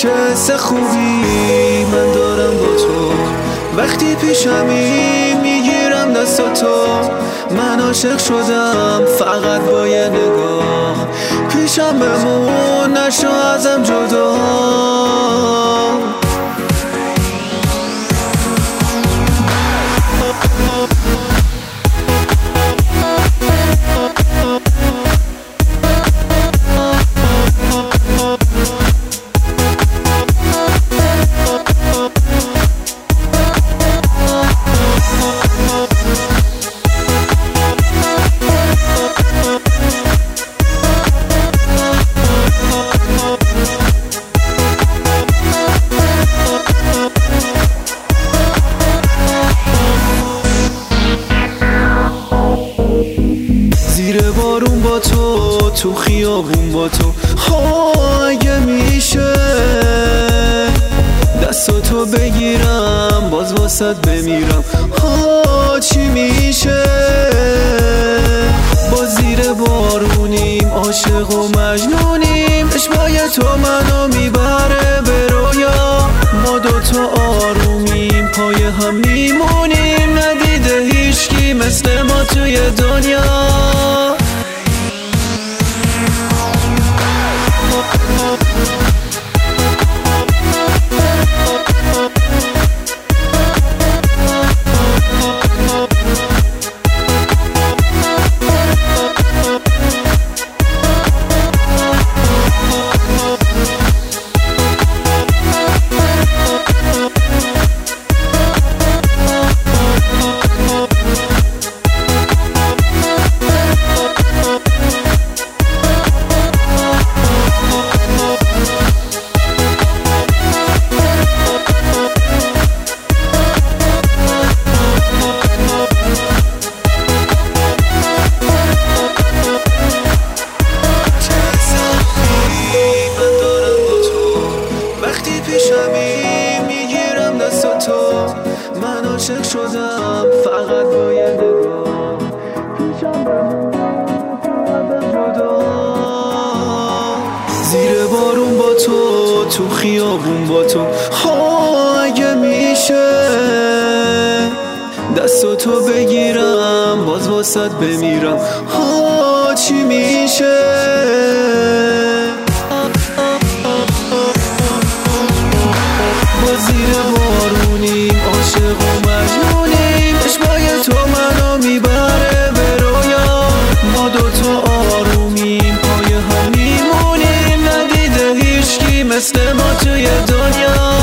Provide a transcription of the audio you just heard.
چه حس خوبی من دارم با تو، وقتی پیشمی میگیرم دستاتو. من عاشق شدم فقط با یه نگاه، پیشم بمون نشو ازم جدا. زیر بارون با تو، تو خیابون با تو، اگه میشه دستاتو بگیرم باز واسط بمیرم. چی میشه با زیر بارونیم عاشق و مجنونیم، عشقای تو منو میبره به رویا. ما دوتا آرومیم پای هم میمونیم، ندیده هیچکی مثل ما توی دنیا. میگیرم دستاتو، من عاشق شدم فقط با یه نگاه، پیشم بمون جدا. زیر بارون با تو، تو خیابون با تو، اگه میشه دستاتو بگیرم باز واسط بمیرم. چی میشه زیر بارونیم عاشق و مجنونیم، عشقای تو منو میبره به رویا. ما دوتا آرومیم پای هم میمونیم، ندیده هیچکی مثل ما توی دنیا.